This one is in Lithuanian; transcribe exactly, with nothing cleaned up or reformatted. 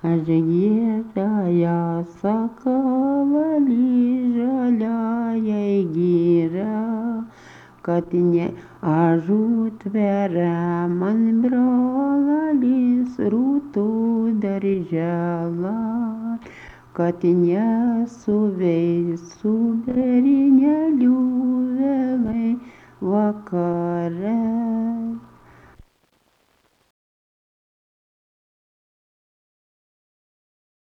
Aš giedąją sakalalį žaliąją gyrą, kad ne ažutvera man brolis rūtų darželą, kad nesuveisų bernelių